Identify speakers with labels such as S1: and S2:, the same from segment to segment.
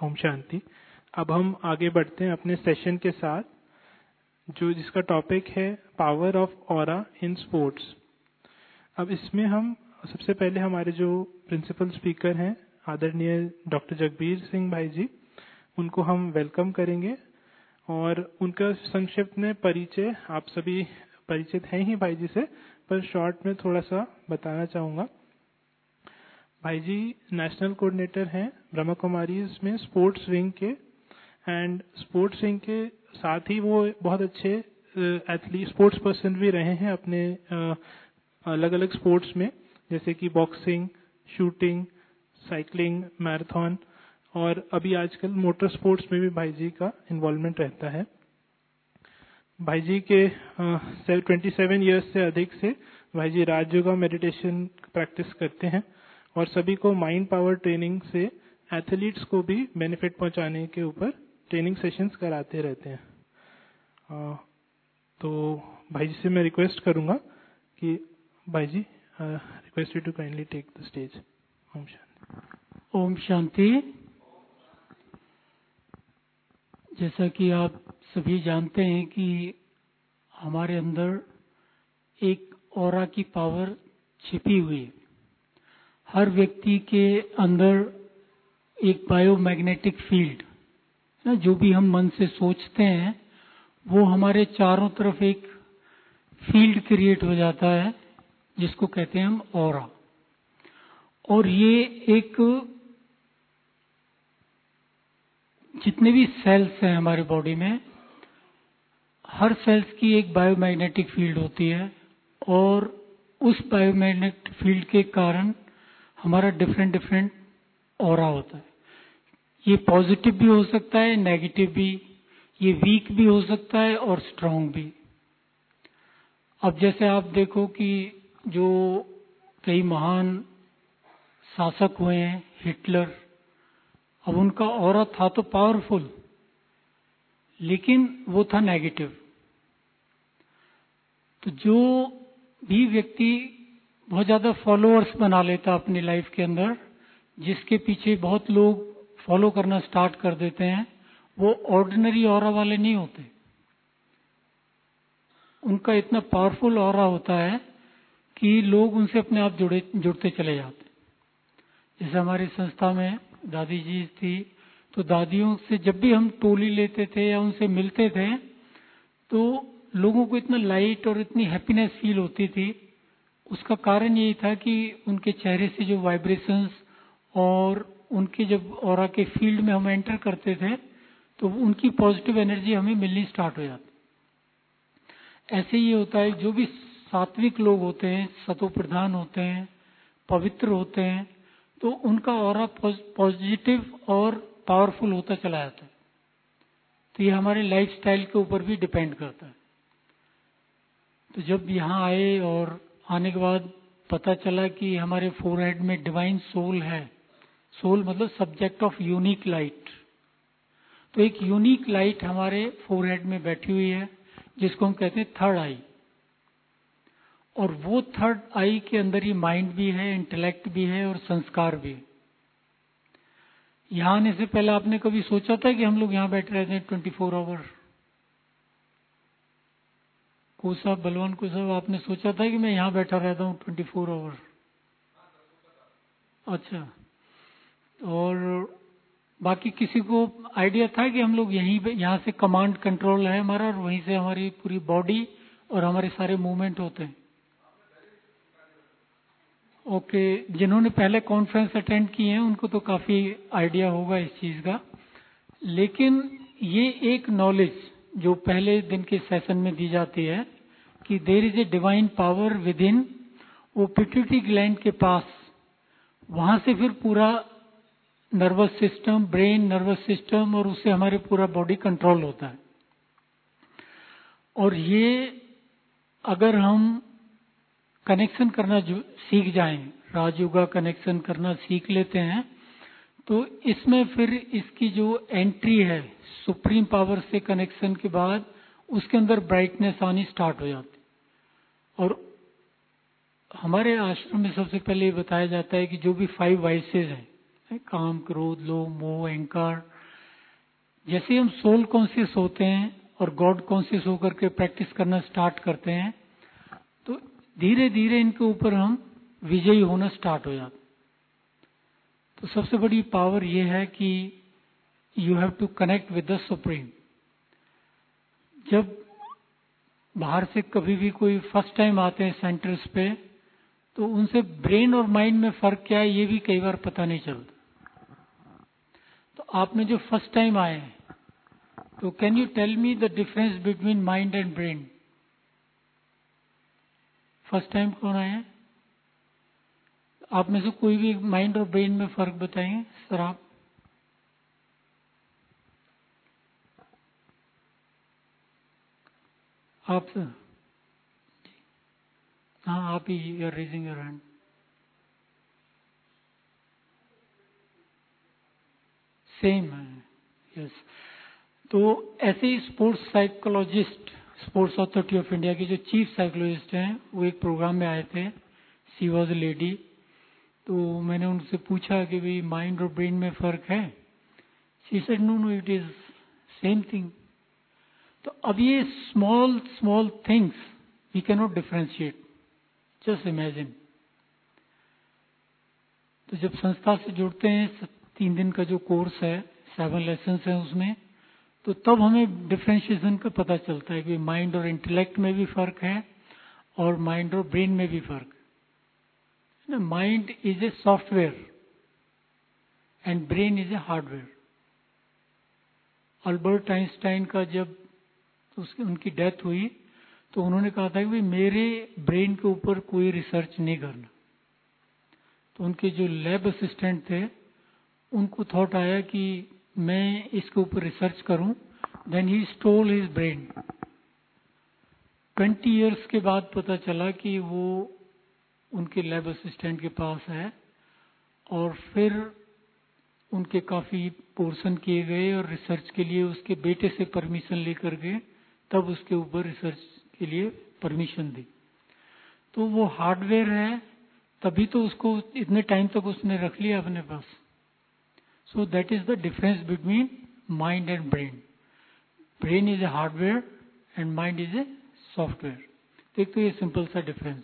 S1: ओम शांति। अब हम आगे बढ़ते हैं अपने सेशन के साथ, जो जिसका टॉपिक है power of aura in sports. अब इसमें हम सबसे पहले हमारे जो प्रिंसिपल स्पीकर हैं आदरणीय डॉक्टर जगबीर सिंह भाई जी, उनको हम वेलकम करेंगे और उनका संक्षिप्त में परिचय, आप सभी परिचित हैं ही भाई जी से, पर शॉर्ट में थोड़ा सा बताना चाहूँगा। भाई जी नेशनल कोऑर्डिनेटर हैं ब्रह्मा कुमारीज में स्पोर्ट्स विंग के, एंड स्पोर्ट्स विंग के साथ ही वो बहुत अच्छे एथलीट स्पोर्ट्स पर्सन भी रहे हैं अपने अलग अलग स्पोर्ट्स में, जैसे कि बॉक्सिंग, शूटिंग, साइकिलिंग, मैराथन, और अभी आजकल मोटर स्पोर्ट्स में भी भाई जी का इन्वॉल्वमेंट रहता है। भाई जी के 27 ईयर्स से अधिक से भाई जी राजयोगा मेडिटेशन प्रैक्टिस करते हैं और सभी को माइंड पावर ट्रेनिंग से एथलीट्स को भी बेनिफिट पहुंचाने के ऊपर ट्रेनिंग सेशंस कराते रहते हैं। तो भाई जी से मैं रिक्वेस्ट करूंगा कि भाई जी request you to kindly take the stage. Om शांति।
S2: ओम शांति। जैसा कि आप सभी जानते हैं कि हमारे अंदर एक ऑरा की पावर छिपी हुई है। हर व्यक्ति के अंदर एक बायोमैग्नेटिक फील्ड ना, जो भी हम मन से सोचते हैं वो हमारे चारों तरफ एक फील्ड क्रिएट हो जाता है, जिसको कहते हैं हम ऑरा। और ये एक जितने भी सेल्स हैं हमारे बॉडी में, हर सेल्स की एक बायोमैग्नेटिक फील्ड होती है और उस बायोमैग्नेटिक फील्ड के कारण हमारा डिफरेंट ऑरा होता है। ये पॉजिटिव भी हो सकता है, नेगेटिव भी, ये वीक भी हो सकता है और स्ट्रांग भी। अब जैसे आप देखो कि जो कई महान शासक हुए हैं, हिटलर, अब उनका ऑरा था तो पावरफुल, लेकिन वो था नेगेटिव। तो जो भी व्यक्ति बहुत ज्यादा फॉलोअर्स बना लेता अपनी लाइफ के अंदर, जिसके पीछे बहुत लोग फॉलो करना स्टार्ट कर देते हैं, वो ऑर्डिनरी ऑरा वाले नहीं होते। उनका इतना पावरफुल ऑरा होता है कि लोग उनसे अपने आप जुड़ते चले जाते। जैसे हमारी संस्था में दादी जी थी, तो दादियों से जब भी हम टोली लेते थे या उनसे मिलते थे, तो लोगों को इतना लाइट और इतनी हैप्पीनेस फील होती थी। उसका कारण यही था कि उनके चेहरे से जो वाइब्रेशंस और उनके जब ऑरा के फील्ड में हम एंटर करते थे, तो उनकी पॉजिटिव एनर्जी हमें मिलनी स्टार्ट हो जाती। ऐसे ही होता है, जो भी सात्विक लोग होते हैं, सतो प्रधान होते हैं, पवित्र होते हैं, तो उनका ऑरा पॉजिटिव और पावरफुल होता चला जाता है। तो ये हमारे लाइफस्टाइल के ऊपर भी डिपेंड करता है। तो जब यहाँ आए और आने के बाद पता चला कि हमारे फोरहेड में डिवाइन सोल है। सोल मतलब सब्जेक्ट ऑफ यूनिक लाइट। तो एक यूनिक लाइट हमारे फोरहेड में बैठी हुई है, जिसको हम कहते हैं थर्ड आई। और वो थर्ड आई के अंदर ही माइंड भी है, इंटेलेक्ट भी है और संस्कार भी है। यहाँ आने से पहले आपने कभी सोचा था कि हम लोग यहाँ बैठे रहते हैं 24 आवर? साहब, बलवान को साहब, आपने सोचा था कि मैं यहाँ बैठा रहता हूँ 24 आवर? अच्छा। और बाकी किसी को आइडिया था कि हम लोग यहाँ से कमांड कंट्रोल है हमारा, और वहीं से हमारी पूरी बॉडी और हमारे सारे मूवमेंट होते हैं? ओके, जिन्होंने पहले कॉन्फ्रेंस अटेंड किए हैं उनको तो काफी आइडिया होगा इस चीज का। लेकिन ये एक नॉलेज जो पहले दिन के सेशन में दी जाती है कि there is a divine power within, वो पिट्यूटरी ग्लैंड के पास, वहां से फिर पूरा nervous system, brain, nervous system, और उससे हमारे पूरा बॉडी कंट्रोल होता है। और ये अगर हम कनेक्शन करना सीख जाएं, राजयोगा कनेक्शन करना सीख लेते हैं, तो इसमें फिर इसकी जो एंट्री है सुप्रीम पावर से कनेक्शन के बाद, उसके अंदर ब्राइटनेस आनी स्टार्ट हो जाती। और हमारे आश्रम में सबसे पहले ये बताया जाता है कि जो भी 5 वाइसेस हैं, काम, क्रोध, लोभ, मोह, अहंकार, जैसे ही हम सोल कॉन्शियस होते हैं और गॉड कॉन्शियस होकर के प्रैक्टिस करना स्टार्ट करते हैं, तो धीरे धीरे इनके ऊपर हम विजयी होना स्टार्ट हो जाते। तो सबसे बड़ी पावर ये है कि you have to connect with the supreme. जब बाहर से कभी भी कोई फर्स्ट टाइम आते हैं सेंटर्स पे, तो उनसे ब्रेन और माइंड में फर्क क्या है ये भी कई बार पता नहीं चलता। तो आपने जो फर्स्ट टाइम आए हैं, तो can you tell me the difference between mind and brain? First time कौन आए हैं? आप में से कोई भी माइंड और ब्रेन में फर्क बताएंगे सर? आप सर? हाँ, आप ही, you are raising your hand. Same है, यस। तो ऐसे ही sports psychologist, sports authority of India के जो चीफ साइकोलॉजिस्ट हैं, वो एक प्रोग्राम में आए थे। She was a lady. तो मैंने उनसे पूछा कि भाई माइंड और ब्रेन में फर्क है? She said no no, it is same thing. तो अब ये small small things we can not differentiate. Just imagine, तो जब संस्था से जुड़ते हैं, 3 दिन का जो कोर्स है, 7 लेसन्स हैं उसमें, तो तब हमें डिफ्रेंशिएशन का पता चलता है कि माइंड और इंटेलेक्ट में भी फर्क है और माइंड और ब्रेन में भी फर्क है। Mind is a software and brain is a hardware. Albert Einstein का जब उनकी डेथ हुई, तो उन्होंने कहा था कि भाई मेरे ब्रेन के ऊपर कोई रिसर्च नहीं करना। तो उनके जो लैब असिस्टेंट थे, उनको थॉट आया कि मैं इसके ऊपर रिसर्च करूं। Then he stole his brain. 20 years के बाद पता चला कि वो उनके लैब असिस्टेंट के पास है, और फिर उनके काफी पोर्शन किए गए और रिसर्च के लिए उसके बेटे से परमिशन लेकर के तब उसके ऊपर रिसर्च के लिए परमिशन दी। तो वो हार्डवेयर है, तभी तो उसको इतने टाइम तक उसने रख लिया अपने पास। So that is the difference between mind and brain. Brain is a hardware and mind is a software. तो एक तो ये सिंपल सा डिफरेंस।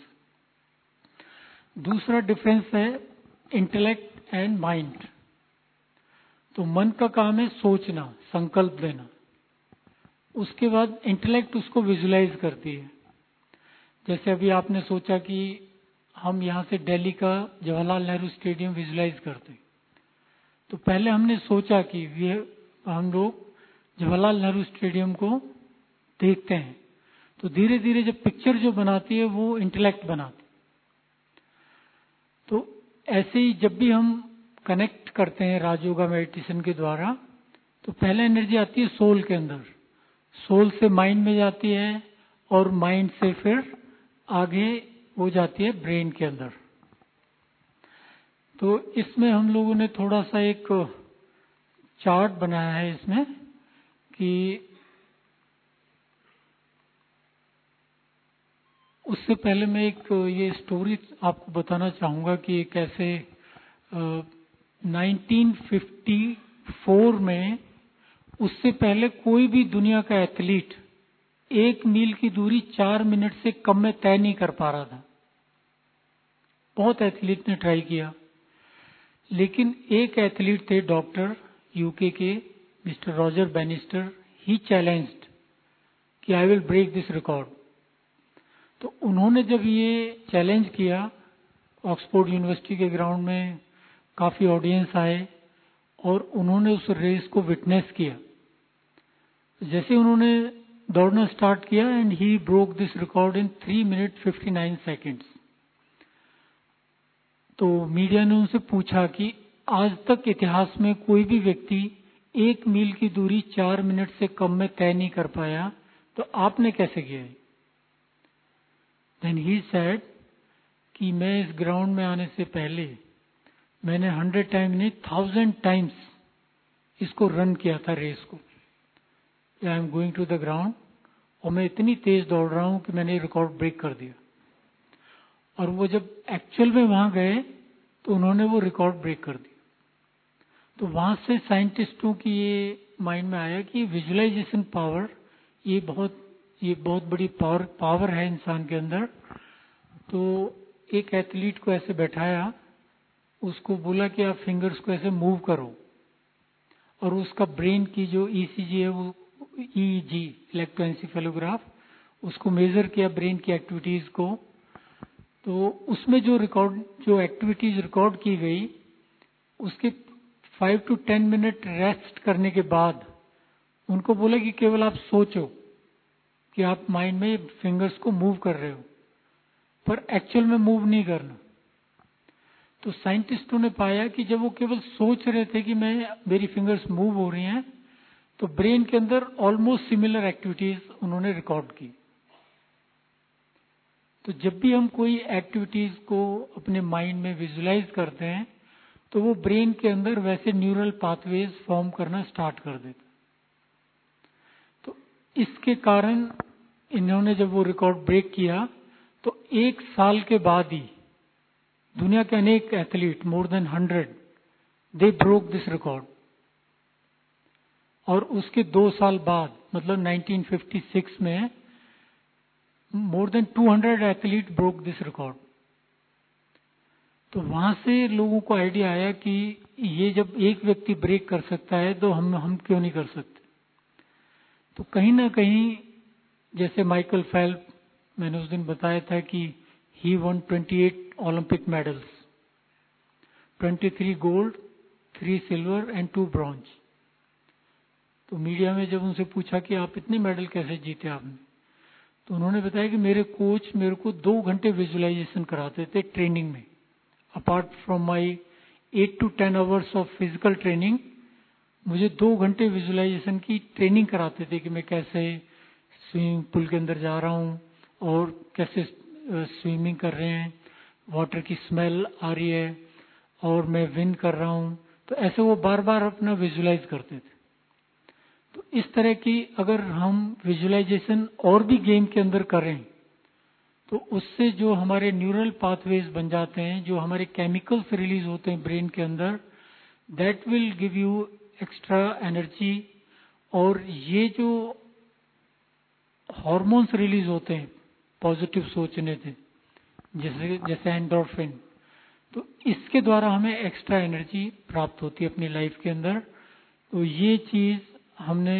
S2: दूसरा डिफरेंस है इंटेलेक्ट एंड माइंड। तो मन का काम है सोचना, संकल्प देना। उसके बाद इंटेलेक्ट उसको विजुलाइज करती है। जैसे अभी आपने सोचा कि हम यहाँ से दिल्ली का जवाहरलाल नेहरू स्टेडियम विजुलाइज करते, तो पहले हमने सोचा कि हम लोग जवाहरलाल नेहरू स्टेडियम को देखते हैं। तो धीरे धीरे जब पिक्चर जो बनाती है वो इंटेलेक्ट बनाती। तो ऐसे ही जब भी हम कनेक्ट करते हैं राजयोगा मेडिटेशन के द्वारा, तो पहले एनर्जी आती है सोल के अंदर, सोल से माइंड में जाती है, और माइंड से फिर आगे हो जाती है ब्रेन के अंदर। तो इसमें हम लोगों ने थोड़ा सा एक चार्ट बनाया है इसमें कि उससे पहले मैं एक ये स्टोरी आपको बताना चाहूंगा कि कैसे 1954 में, उससे पहले कोई भी दुनिया का एथलीट 1 मील की दूरी 4 मिनट से कम में तय नहीं कर पा रहा था। बहुत एथलीट ने ट्राई किया, लेकिन एक एथलीट थे डॉक्टर यूके के mister Roger Bannister. He challenged कि I will break this record. तो उन्होंने जब ये चैलेंज किया, ऑक्सफोर्ड यूनिवर्सिटी के ग्राउंड में काफी ऑडियंस आए और उन्होंने उस रेस को विटनेस किया। जैसे उन्होंने दौड़ना स्टार्ट किया, and he broke this record in 3 minute 59 seconds. तो मीडिया ने उनसे पूछा कि आज तक इतिहास में कोई भी व्यक्ति 1 मील की दूरी 4 मिनट से कम में तय नहीं कर पाया, तो आपने कैसे किया है? देन ही सेड कि मैं इस ग्राउंड में आने से पहले मैंने 100 टाइम नहीं 1000 टाइम्स इसको रन किया था रेस को। I am going to the ground, और मैं इतनी तेज दौड़ रहा हूं कि मैंने रिकॉर्ड ब्रेक कर दिया। और वो जब एक्चुअल में वहां गए तो उन्होंने वो रिकॉर्ड ब्रेक कर दिया। तो वहां से साइंटिस्टों की ये माइंड में आया कि विजुअलाइजेशन पावर ये बहुत बड़ी पावर है इंसान के अंदर। तो एक एथलीट को ऐसे बैठाया, उसको बोला कि आप फिंगर्स को ऐसे मूव करो, और उसका ब्रेन की जो ईसीजी है, वो ईईजी इलेक्ट्रोएंसेफेलोग्राफ, उसको मेजर किया ब्रेन की एक्टिविटीज को। तो उसमें जो एक्टिविटीज रिकॉर्ड की गई, उसके 5 to 10 मिनट रेस्ट करने के बाद उनको बोला कि केवल आप सोचो कि आप माइंड में फिंगर्स को मूव कर रहे हो, पर एक्चुअल में मूव नहीं करना। तो साइंटिस्टों ने पाया कि जब वो केवल सोच रहे थे कि मेरी फिंगर्स मूव हो रही हैं, तो ब्रेन के अंदर ऑलमोस्ट सिमिलर एक्टिविटीज उन्होंने रिकॉर्ड की। तो जब भी हम कोई एक्टिविटीज को अपने माइंड में विजुलाइज करते हैं, तो वो ब्रेन के अंदर वैसे न्यूरल पाथवेज फॉर्म करना स्टार्ट कर देता। तो इसके कारण इन्होंने जब वो रिकॉर्ड ब्रेक किया, तो 1 साल के बाद ही दुनिया के अनेक athlete, more than 100, they broke this record. और उसके 2 साल बाद, मतलब 1956 में, more than 200 athlete broke this record. तो वहां से लोगों को आइडिया आया कि ये जब एक व्यक्ति ब्रेक कर सकता है, तो हम क्यों नहीं कर सकते। तो कहीं ना कहीं, जैसे माइकल फेल्प, मैंने उस दिन बताया था कि he won 28 Olympic medals, 23 gold, 3 silver and 2 bronze. तो मीडिया में जब उनसे पूछा कि आप इतने मेडल कैसे जीते आपने, तो उन्होंने बताया कि मेरे कोच मेरे को 2 घंटे विजुअलाइजेशन कराते थे ट्रेनिंग में। Apart from my 8 to 10 hours of physical training, मुझे 2 घंटे विजुअलाइजेशन की ट्रेनिंग कराते थे कि मैं कैसे स्विमिंग पूल के अंदर जा रहा हूँ और कैसे स्विमिंग कर रहे हैं, वाटर की स्मेल आ रही है और मैं विन कर रहा हूँ। तो ऐसे वो बार बार अपना विजुअलाइज करते थे। तो इस तरह की अगर हम विजुअलाइजेशन और भी गेम के अंदर करें, तो उससे जो हमारे न्यूरल पाथवेज बन जाते हैं, जो हमारे केमिकल्स रिलीज होते हैं ब्रेन के अंदर, that will give you extra energy. और ये जो हार्मोन्स रिलीज होते हैं पॉजिटिव सोचने से, जैसे एंडोर्फिन, तो इसके द्वारा हमें एक्स्ट्रा एनर्जी प्राप्त होती है अपनी लाइफ के अंदर। तो ये चीज हमने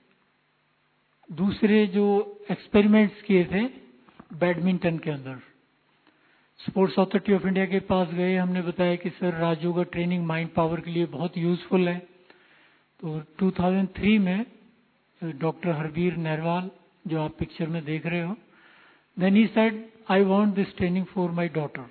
S2: दूसरे जो एक्सपेरिमेंट्स किए थे बैडमिंटन के अंदर, स्पोर्ट्स अथॉरिटी ऑफ इंडिया के पास गए, हमने बताया कि sir Rajyog training mind power के लिए बहुत यूजफुल है। तो 2003 में डॉक्टर हरबीर नरवाल, जो आप पिक्चर में देख रहे हो, then he said I want this training for my daughter.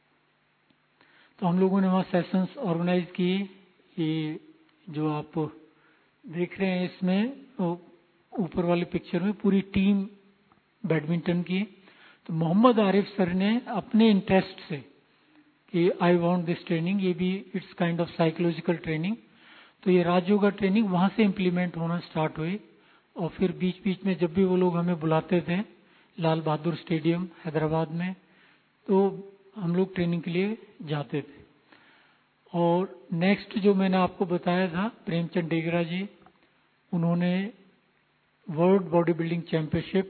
S2: तो हम लोगों ने वहाँ सेशंस ऑर्गेनाइज किए। ये जो आप देख रहे हैं, इसमें ऊपर वाले पिक्चर में पूरी टीम बैडमिंटन की। तो मोहम्मद आरिफ सर ने अपने इंटरेस्ट से कि आई वांट दिस ट्रेनिंग, ये भी it's kind of psychological training, तो ये राजयोगा ट्रेनिंग वहां से इम्प्लीमेंट होना स्टार्ट हुई। और फिर बीच बीच में जब भी वो लोग हमें बुलाते थे लाल बहादुर स्टेडियम हैदराबाद में, तो हम लोग ट्रेनिंग के लिए जाते थे। और नेक्स्ट जो मैंने आपको बताया था, प्रेमचंद डेगरा जी, उन्होंने वर्ल्ड बॉडी बिल्डिंग चैंपियनशिप,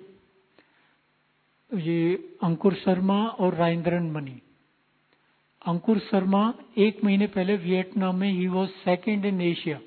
S2: ये अंकुर शर्मा और राजेंद्रन मनी। अंकुर शर्मा 1 महीने पहले वियतनाम में he was second in Asia.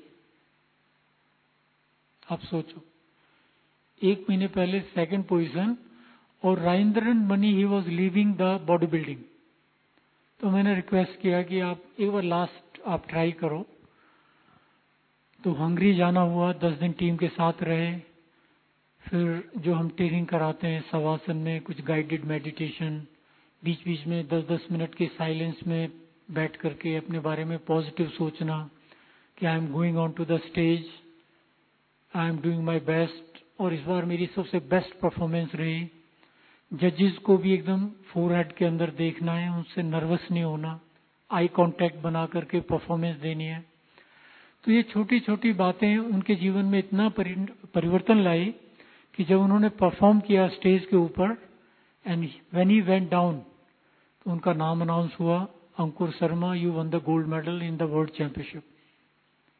S2: आप सोचो, 1 महीने पहले सेकंड पोजीशन, और Rajendran Mani he was leaving the body building. तो मैंने रिक्वेस्ट किया कि आप एक बार लास्ट आप ट्राई करो। तो हंगरी जाना हुआ, 10 दिन टीम के साथ रहे। फिर जो हम ट्रेनिंग कराते हैं शवासन में, कुछ गाइडेड मेडिटेशन, बीच बीच में 10-10 मिनट के साइलेंस में बैठ करके अपने बारे में पॉजिटिव सोचना कि I am going on to the stage, I am doing my best. और इस बार मेरी सबसे बेस्ट परफॉर्मेंस रही। जजेस को भी एकदम फोरहेड के अंदर देखना है, उनसे नर्वस नहीं होना, आई कांटेक्ट बना करके परफॉर्मेंस देनी है। तो ये छोटी छोटी बातें उनके जीवन में इतना परिवर्तन लाई कि जब उन्होंने परफॉर्म किया स्टेज के ऊपर, and when he went down, तो उनका नाम अनाउंस हुआ, Ankur Sharma, you won the gold medal in the world championship.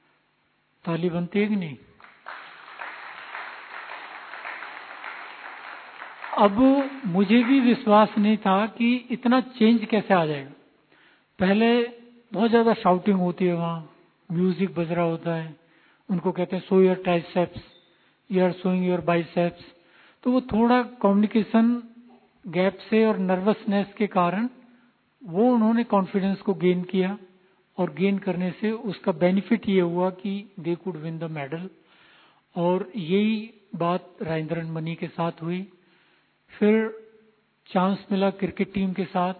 S2: ताली बनती है कि नहीं? अब मुझे भी विश्वास नहीं था कि इतना चेंज कैसे आ जाएगा। पहले बहुत ज्यादा शाउटिंग होती है, वहाँ म्यूजिक बज रहा होता है, उनको कहते हैं show your triceps, you are showing your biceps. तो वो थोड़ा कम्युनिकेशन गैप से और नर्वसनेस के कारण वो उन्होंने कॉन्फिडेंस को गेन किया, और गेन करने से उसका बेनिफिट ये हुआ कि they could win the medal. और यही बात राजेंद्रन मनी के साथ हुई। फिर चांस मिला क्रिकेट टीम के साथ।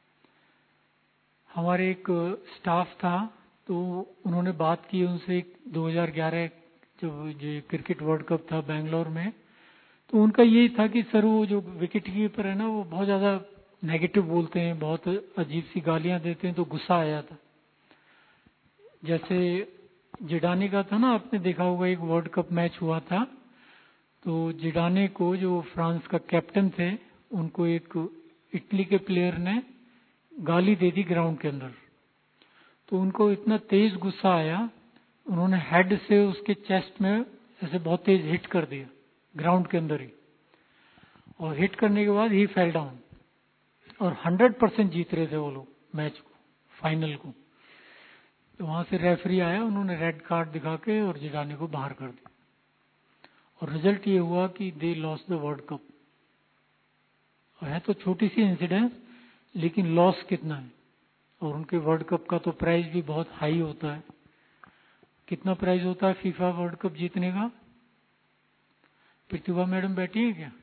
S2: हमारे एक स्टाफ था, तो उन्होंने बात की उनसे 2011 जब जो क्रिकेट वर्ल्ड कप था बेंगलोर में, तो उनका यही था कि सर वो जो विकेट कीपर है ना, वो बहुत ज़्यादा नेगेटिव बोलते हैं, बहुत अजीब सी गालियां देते हैं, तो गुस्सा आया था। जैसे जिडाने का था ना, आपने देखा होगा एक वर्ल्ड कप मैच हुआ था, तो जिडाने को जो फ्रांस का कैप्टन थे, उनको एक इटली के प्लेयर ने गाली दे दी ग्राउंड के अंदर। तो उनको इतना तेज गुस्सा आया, उन्होंने हेड से उसके चेस्ट में ऐसे बहुत तेज हिट कर दिया ग्राउंड के अंदर ही, और हिट करने के बाद ही फेल डाउन। और 100% जीत रहे थे वो लोग मैच को, फाइनल को। तो वहां से रेफरी आया, उन्होंने रेड कार्ड दिखा के और जिडाने को बाहर कर दिया, और रिजल्ट ये हुआ कि they loss the world cup. और है तो छोटी सी इंसिडेंस, लेकिन लॉस कितना है। और उनके वर्ल्ड कप का तो प्राइज भी बहुत हाई होता है। कितना प्राइज होता है फीफा वर्ल्ड कप जीतने का? प्रतिभा मैडम बैठी है क्या?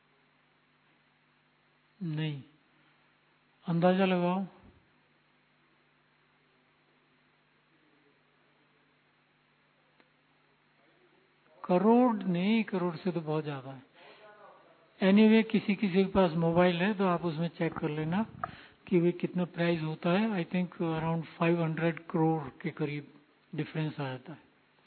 S2: नहीं, अंदाजा लगाओ। करोड़ नहीं, करोड़ से तो बहुत ज्यादा है। एनीवे किसी किसी के पास मोबाइल है तो आप उसमें चेक कर लेना कि वे कितना प्राइस होता है। आई थिंक अराउंड 500 करोड़ के करीब डिफरेंस आ जाता है।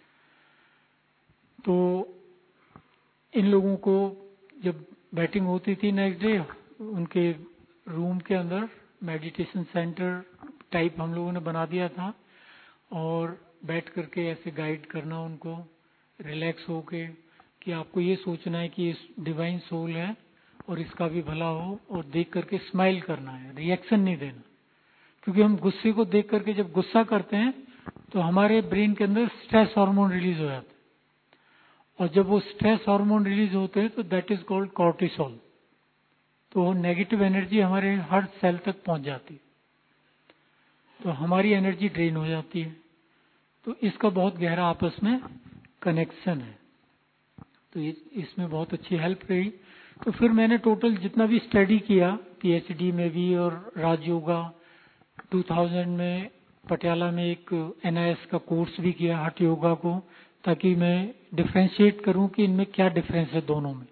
S2: तो इन लोगों को जब बैटिंग होती थी नेक्स्ट डे, उनके रूम के अंदर मेडिटेशन सेंटर टाइप हम लोगों ने बना दिया था, और बैठ करके ऐसे गाइड करना उनको, रिलैक्स होके, कि आपको ये सोचना है कि ये डिवाइन सोल है और इसका भी भला हो, और देख करके स्माइल करना है, रिएक्शन नहीं देना। क्योंकि हम गुस्से को देख करके जब गुस्सा करते हैं तो हमारे ब्रेन के अंदर स्ट्रेस हार्मोन रिलीज हो जाते हैं, और जब वो स्ट्रेस हार्मोन रिलीज होते हैं तो दैट इज कॉल्ड कॉर्टिसोल। तो नेगेटिव एनर्जी हमारे हर सेल तक पहुंच जाती है, तो हमारी एनर्जी ड्रेन हो जाती है। तो इसका बहुत गहरा आपस में कनेक्शन है। तो इसमें बहुत अच्छी हेल्प रही। तो फिर मैंने टोटल जितना भी स्टडी किया, पीएचडी में भी और राजयोगा, 2000 में पटियाला में एक एनआईएस का कोर्स भी किया हठ योगा को, ताकि मैं डिफ्रेंशिएट करूं कि इनमें क्या डिफरेंस है दोनों में।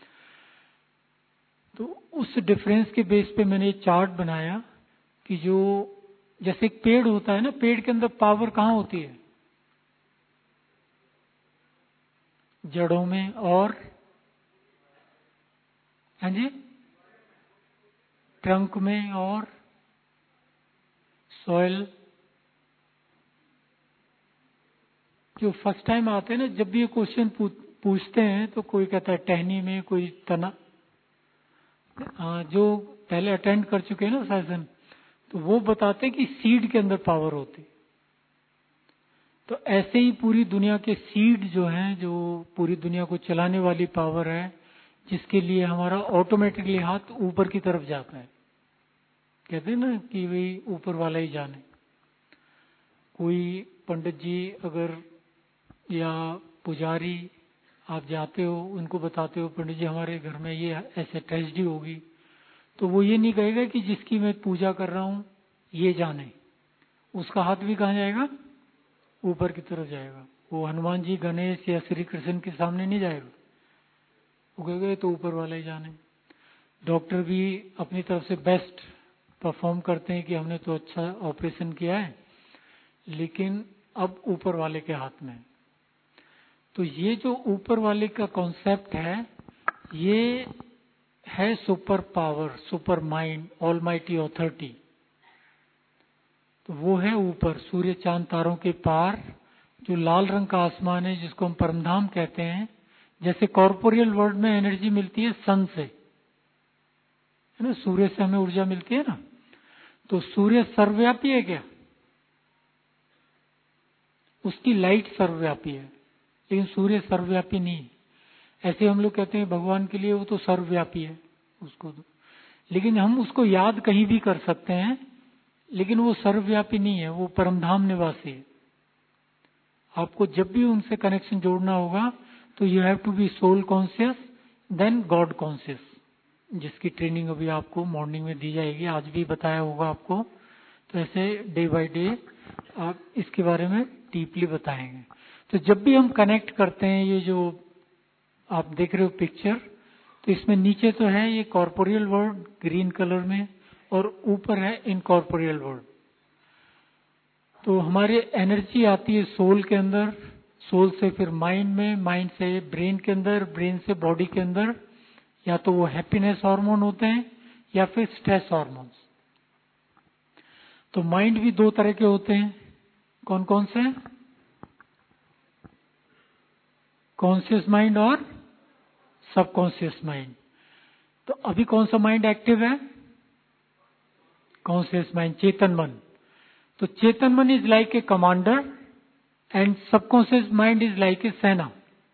S2: तो उस डिफरेंस के बेस पे मैंने एक चार्ट बनाया कि जो जैसे एक पेड़ होता है ना, पेड़ के अंदर पावर कहाँ होती है? जड़ों में, और हाँ जी, ट्रंक में, और सॉइल। जो फर्स्ट टाइम आते हैं ना, जब भी ये क्वेश्चन पूछते हैं तो कोई कहता है टहनी में, कोई तना। जो पहले अटेंड कर चुके हैं ना सेशन, तो वो बताते हैं कि सीड के अंदर पावर होती। तो ऐसे ही पूरी दुनिया के सीड जो हैं, जो पूरी दुनिया को चलाने वाली पावर है, जिसके लिए हमारा ऑटोमेटिकली हाथ ऊपर की तरफ जाता है। कहते हैं ना कि भाई ऊपर वाला ही जाने। कोई पंडित जी अगर या पुजारी आप जाते हो, उनको बताते हो पंडित जी हमारे घर में ये ऐसे ट्रेजेडी होगी, तो वो ये नहीं कहेगा कि जिसकी मैं पूजा कर रहा हूं ये जाने। उसका हाथ भी कहाँ जाएगा? ऊपर की तरफ जाएगा। वो हनुमान जी, गणेश या श्री कृष्ण के सामने नहीं जाएगा, वो कहेगा तो ऊपर वाला ही जाने। डॉक्टर भी अपनी तरफ से बेस्ट परफॉर्म करते हैं कि हमने तो अच्छा ऑपरेशन किया है, लेकिन अब ऊपर वाले के हाथ में। तो ये जो ऊपर वाले का कॉन्सेप्ट है, ये है super power, super mind, almighty authority. तो वो है ऊपर, सूर्य चांद तारों के पार, जो लाल रंग का आसमान है जिसको हम परमधाम कहते हैं, जैसे कॉर्पोरियल वर्ल्ड में एनर्जी मिलती है सन से, है ना, सूर्य से हमें ऊर्जा मिलती है ना, तो सूर्य सर्वव्यापी है क्या? उसकी लाइट सर्वव्यापी है, लेकिन सूर्य सर्वव्यापी नहीं है। ऐसे हम लोग कहते हैं भगवान के लिए वो तो सर्वव्यापी है उसको तो, लेकिन हम उसको याद कहीं भी कर सकते हैं, लेकिन वो सर्वव्यापी नहीं है, वो परमधाम निवासी है। आपको जब भी उनसे कनेक्शन जोड़ना होगा तो you have to be soul conscious then God conscious, जिसकी ट्रेनिंग अभी आपको मॉर्निंग में दी जाएगी, आज भी बताया होगा आपको। तो ऐसे डे बाय डे आप इसके बारे में डीपली बताएंगे। तो जब भी हम कनेक्ट करते हैं, ये जो आप देख रहे हो पिक्चर, तो इसमें नीचे तो है ये कॉर्पोरियल वर्ल्ड ग्रीन कलर में, और ऊपर है इनकॉर्पोरियल वर्ल्ड। तो हमारे एनर्जी आती है सोल के अंदर, सोल से फिर माइंड में, माइंड से ब्रेन के अंदर, ब्रेन से बॉडी के अंदर। या तो वो हैप्पीनेस हार्मोन होते हैं या फिर स्ट्रेस हार्मोन्स। तो माइंड भी दो तरह के होते हैं, कौन कौन से? कॉन्शियस माइंड और सबकॉन्शियस माइंड। तो अभी कौन सा माइंड एक्टिव है? कॉन्शियस माइंड, चेतन मन। तो चेतन मन is like a commander and subconscious mind is like a सेना।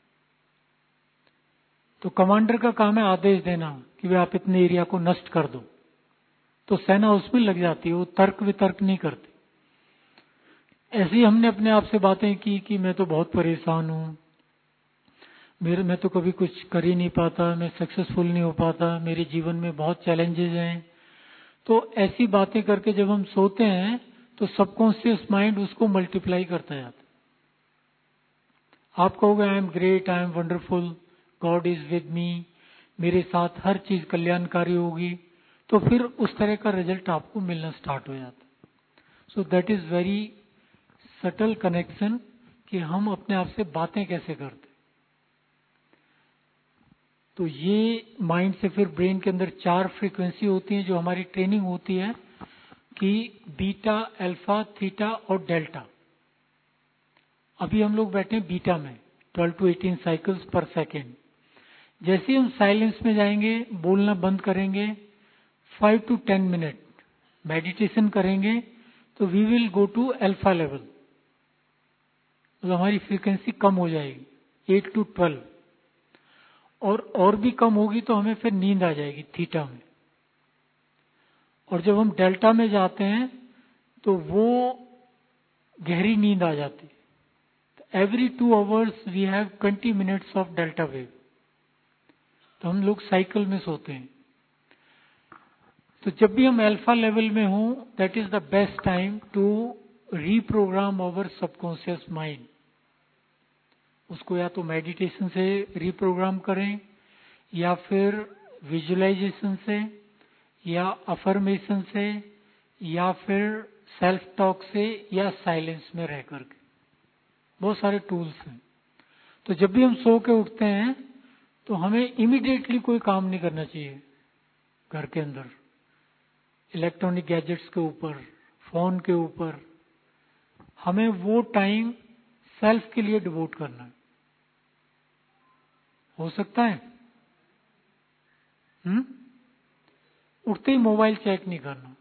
S2: तो कमांडर का काम है आदेश देना कि वे आप इतने एरिया को नष्ट कर दो, तो सेना उसमें लग जाती है, वो तर्क वितर्क नहीं करती। ऐसे ही हमने अपने आप से बातें की कि मैं तो बहुत परेशान हूं, मैं तो कभी कुछ कर ही नहीं पाता, मैं सक्सेसफुल नहीं हो पाता, मेरे जीवन में बहुत चैलेंजेस हैं। तो ऐसी बातें करके जब हम सोते हैं तो सबकॉन्शियस माइंड उसको मल्टीप्लाई करता जाता है। आप कहोगे I am great, I am wonderful, God is with me, मेरे साथ हर चीज कल्याणकारी होगी, तो फिर उस तरह का रिजल्ट आपको मिलना स्टार्ट हो जाता है। So that is very subtle connection कि हम अपने आप से बातें कैसे करते। तो ये माइंड से फिर ब्रेन के अंदर 4 फ्रीक्वेंसी होती हैं जो हमारी ट्रेनिंग होती है कि बीटा, अल्फा, थीटा और डेल्टा। अभी हम लोग बैठे हैं बीटा में, 12 to 18 साइकिल्स पर सेकेंड। जैसे ही हम साइलेंस में जाएंगे, बोलना बंद करेंगे, 5 to 10 मिनट मेडिटेशन करेंगे, तो we will go to alpha level. तो हमारी फ्रीक्वेंसी कम हो जाएगी 8 to 12, और भी कम होगी तो हमें फिर नींद आ जाएगी थीटा में। और जब हम डेल्टा में जाते हैं तो वो गहरी नींद आ जाती है। Every 2 hours we have 20 minutes of delta wave. तो हम लोग साइकिल में सोते हैं। तो जब भी हम अल्फा लेवल में हों, that is the best time to reprogram our subconscious mind. उसको या तो मेडिटेशन से रीप्रोग्राम करें, या फिर विजुअलाइजेशन से, या अफर्मेशन से, या फिर सेल्फ टॉक से, या साइलेंस में रह करके। बहुत सारे टूल्स हैं। तो जब भी हम सो के उठते हैं तो हमें इमीडिएटली कोई काम नहीं करना चाहिए घर के अंदर, इलेक्ट्रॉनिक गैजेट्स के ऊपर, फोन के ऊपर। हमें वो टाइम सेल्फ के लिए डिवोट करना है। हो सकता है? उठते ही मोबाइल चेक नहीं करना।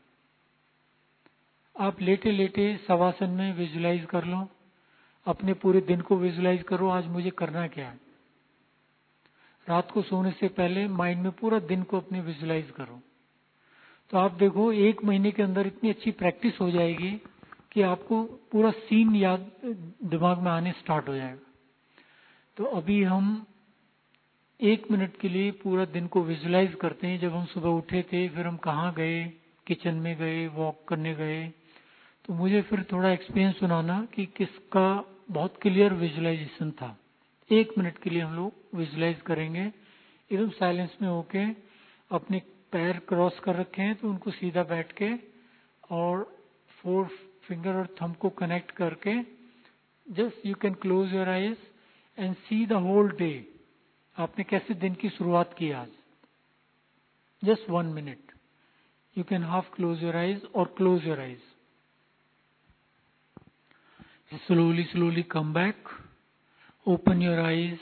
S2: आप लेटे लेटे शवासन में विजुलाइज कर लो, अपने पूरे दिन को विजुलाइज करो, आज मुझे करना क्या है। रात को सोने से पहले माइंड में पूरा दिन को अपने विजुलाइज करो। तो आप देखो 1 महीने के अंदर इतनी अच्छी प्रैक्टिस हो जाएगी कि आपको पूरा सीन याद दिमाग में आने स्टार्ट हो जाएगा। तो अभी हम 1 मिनट के लिए पूरा दिन को विजुलाइज करते हैं। जब हम सुबह उठे थे, फिर हम कहाँ गए, किचन में गए, वॉक करने गए। तो मुझे फिर थोड़ा एक्सपीरियंस सुनाना कि किसका बहुत क्लियर विजुलाइजेशन था। 1 मिनट के लिए हम लोग विजुलाइज करेंगे, एकदम साइलेंस में होके। अपने पैर क्रॉस कर रखे हैं तो उनको सीधा बैठ के, और 4 फिंगर और थंब को कनेक्ट करके, just you can close your eyes and see the whole day. आपने कैसे दिन की शुरुआत की आज। Just 1 minute you can half close your eyes और close your eyes. Slowly come back. Open your eyes.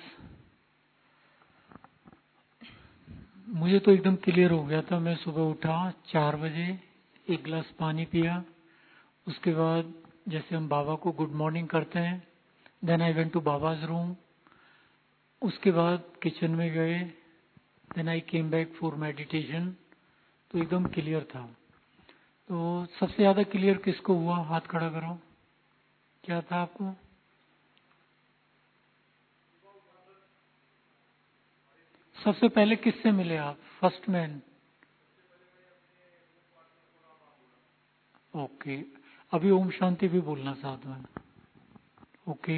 S2: मुझे तो एकदम क्लियर हो गया था। मैं सुबह उठा 4 बजे, एक गिलास पानी पिया, उसके बाद जैसे हम बाबा को गुड मॉर्निंग करते हैं, then I went to Baba's room, उसके बाद किचन में गए, then I came back for meditation. तो एकदम क्लियर था। तो सबसे ज्यादा क्लियर किसको हुआ? हाथ खड़ा करो। क्या था आपको? सबसे पहले किससे मिले आप? First man. ओके, अभी ओम शांति भी बोलना साथ में। Okay,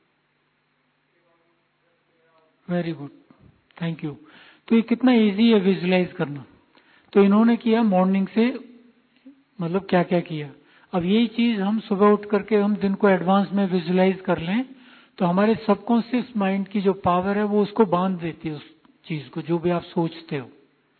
S2: very good, thank you. तो ये कितना इजी है विजुलाइज करना। तो इन्होंने किया मॉर्निंग से, मतलब क्या क्या किया। अब यही चीज हम सुबह उठ करके हम दिन को एडवांस में विजुलाइज कर लें तो हमारे सबकॉन्शियस माइंड की जो पावर है वो उसको बांध देती है, उस चीज को जो भी आप सोचते हो।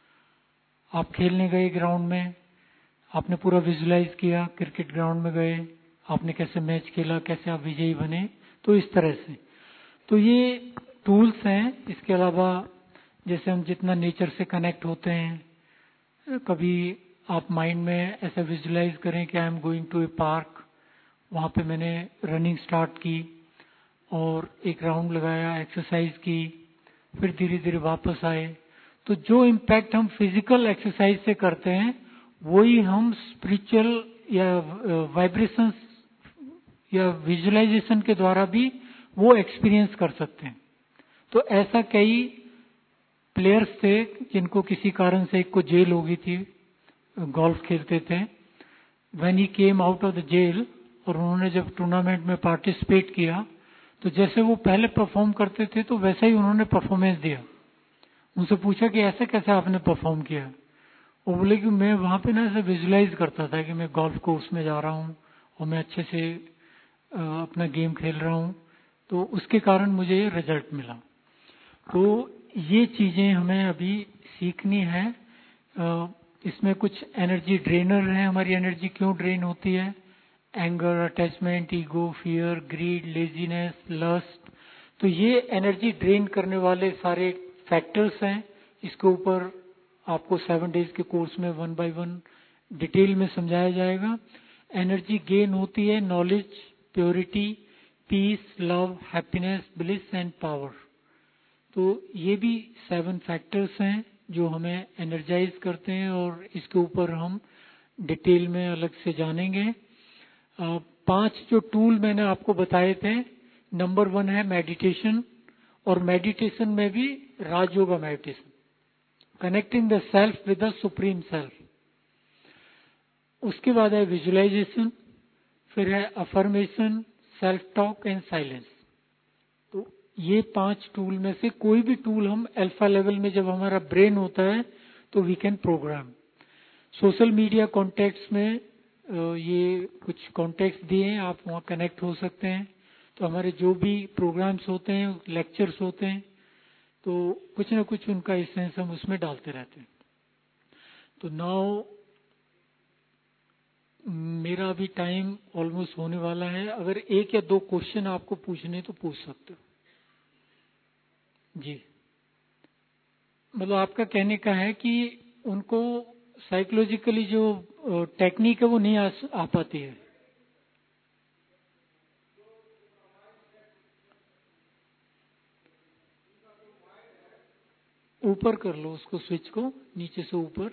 S2: आप खेलने गए ग्राउंड में, आपने पूरा विजुलाइज किया, क्रिकेट ग्राउंड में गए, आपने कैसे मैच खेला, कैसे आप विजयी बने, तो इस तरह से। तो ये टूल्स हैं। इसके अलावा जैसे हम जितना नेचर से कनेक्ट होते हैं, कभी आप माइंड में ऐसा विजुलाइज करें कि I am going to a park, वहां पे मैंने रनिंग स्टार्ट की और एक राउंड लगाया, एक्सरसाइज की, फिर धीरे धीरे वापस आए। तो जो इम्पैक्ट हम फिजिकल एक्सरसाइज से करते हैं वही हम स्पिरिचुअल या वाइब्रेशंस या विजुअलाइजेशन के द्वारा भी वो एक्सपीरियंस कर सकते हैं। तो ऐसा कई प्लेयर्स थे जिनको किसी कारण से एक को जेल हो गई थी, गोल्फ खेलते थे। When he came out of the jail और उन्होंने जब टूर्नामेंट में पार्टिसिपेट किया तो जैसे वो पहले परफॉर्म करते थे तो वैसा ही उन्होंने परफॉर्मेंस दिया। उनसे पूछा कि ऐसे कैसे आपने परफॉर्म किया? वो बोले कि मैं वहां पे ना ऐसे विजुलाइज करता था कि मैं गोल्फ कोर्स में जा रहा हूँ और मैं अच्छे से अपना गेम खेल रहा हूँ, तो उसके कारण मुझे ये रिजल्ट मिला। तो ये चीजें हमें अभी सीखनी है। इसमें कुछ एनर्जी ड्रेनर है। हमारी एनर्जी क्यों ड्रेन होती है? Anger, attachment, ego, fear, greed, laziness, lust. तो ये एनर्जी ड्रेन करने वाले सारे फैक्टर्स हैं। इसके ऊपर आपको 7 डेज के कोर्स में 1 बाय 1 डिटेल में समझाया जाएगा। एनर्जी गेन होती है knowledge, purity, peace, love, happiness, bliss and power. तो ये भी 7 फैक्टर्स हैं जो हमें एनर्जाइज करते हैं और इसके ऊपर हम डिटेल में अलग से जानेंगे। 5 जो टूल मैंने आपको बताए थे, नंबर 1 है मेडिटेशन, और मेडिटेशन में भी Rajyoga meditation, connecting the self with the supreme self. उसके बाद है विजुअलाइजेशन, फिर है affirmation, self talk and silence. तो ये 5 टूल में से कोई भी टूल हम अल्फा लेवल में जब हमारा ब्रेन होता है तो we can program. Social media contacts में ये कुछ कॉन्टेक्ट्स दिए हैं, आप वहाँ कनेक्ट हो सकते हैं। तो हमारे जो भी प्रोग्राम्स होते हैं, लेक्चर्स होते हैं, तो कुछ ना कुछ उनका एसेंस हम उसमें डालते रहते हैं। तो नाउ मेरा अभी टाइम ऑलमोस्ट होने वाला है। अगर 1 या 2 क्वेश्चन आपको पूछने तो पूछ सकते हो। जी, मतलब आपका कहने का है कि उनको साइकोलॉजिकली जो टेक्निक है वो नहीं आ पाती है। ऊपर कर लो उसको, स्विच को नीचे से ऊपर।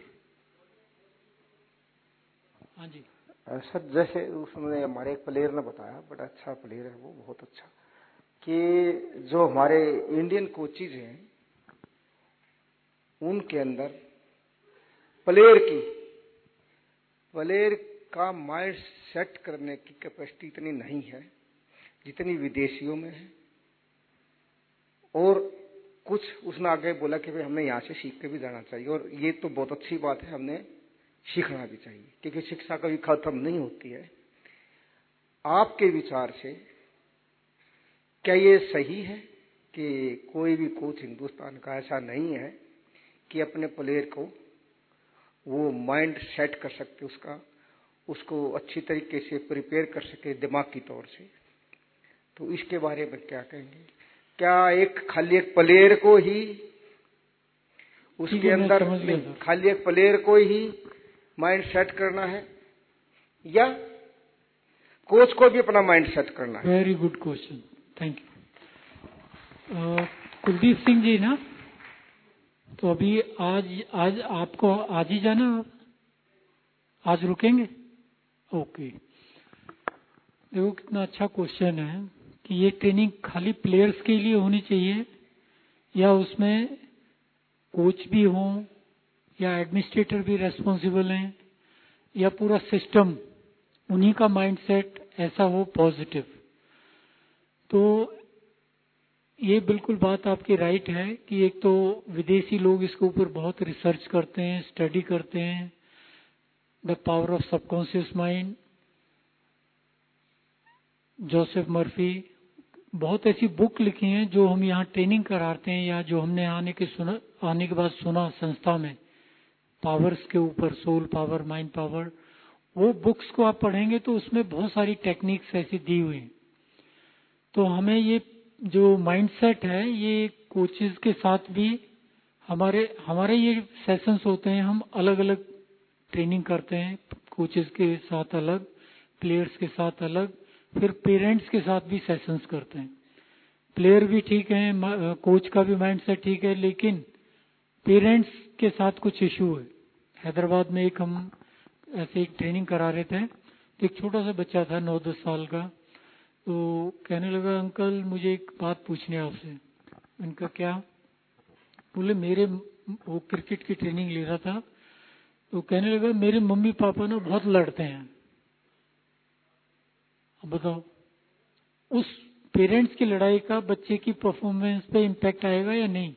S2: हाँ जी
S3: सर, जैसे उसने हमारे एक प्लेयर ने बताया, बड़ा अच्छा प्लेयर है वो, बहुत अच्छा, कि जो हमारे इंडियन कोचिज हैं उनके अंदर प्लेयर का माइंड सेट करने की कैपेसिटी इतनी नहीं है जितनी विदेशियों में है। और कुछ उसने आगे बोला कि भाई हमने यहाँ से सीख के भी जाना चाहिए, और ये तो बहुत अच्छी बात है, हमने सीखना भी चाहिए क्योंकि शिक्षा कभी खत्म नहीं होती है। आपके विचार से क्या ये सही है कि कोई भी कोच हिंदुस्तान का ऐसा नहीं है कि अपने प्लेयर को वो माइंड सेट कर सकते, उसको अच्छी तरीके से प्रिपेयर कर सके दिमाग की तौर से? तो इसके बारे में क्या कहेंगे? क्या एक खाली एक प्लेयर को ही उसके अंदर खाली एक प्लेयर को ही माइंड सेट करना है या कोच को भी अपना माइंड सेट करना है?
S2: Very good question, thank you. Kuldeep Singh ji ना, तो अभी आज आपको आज ही जाना, आज रुकेंगे? ओके। देखो कितना अच्छा क्वेश्चन है कि ये ट्रेनिंग खाली प्लेयर्स के लिए होनी चाहिए या उसमें कोच भी हो या एडमिनिस्ट्रेटर भी रेस्पॉन्सिबल हैं या पूरा सिस्टम उन्हीं का माइंडसेट ऐसा हो पॉजिटिव। तो ये बिल्कुल बात आपकी राइट है कि एक तो विदेशी लोग इसके ऊपर बहुत रिसर्च करते हैं, स्टडी करते हैं, the power of subconscious mind, Joseph Murphy, बहुत ऐसी बुक लिखी हैं जो हम यहाँ ट्रेनिंग कराते हैं या जो हमने आने के बाद सुना संस्था में, पावर्स के ऊपर, सोल पावर, माइंड पावर। वो बुक्स को आप पढ़ेंगे तो उसमें बहुत सारी टेक्निक्स ऐसी दी हुई हैं। तो हमें ये जो माइंडसेट है ये कोचेस के साथ भी हमारे ये सेशंस होते हैं, हम अलग अलग ट्रेनिंग करते हैं, कोचेस के साथ अलग, प्लेयर्स के साथ अलग, फिर पेरेंट्स के साथ भी सेशंस करते हैं। प्लेयर भी ठीक है, कोच का भी माइंडसेट ठीक है, लेकिन पेरेंट्स के साथ कुछ इशू है। हैदराबाद में हम ऐसे एक ट्रेनिंग करा रहे थे, तो एक छोटा सा बच्चा था 9-10 साल का, तो कहने लगा अंकल मुझे एक बात पूछनी है आपसे। उनका क्या? बोले वो क्रिकेट की ट्रेनिंग ले रहा था, तो कहने लगा मेरे मम्मी पापा ना बहुत लड़ते हैं। अब बताओ उस पेरेंट्स की लड़ाई का बच्चे की परफॉर्मेंस पे इम्पैक्ट आएगा या नहीं?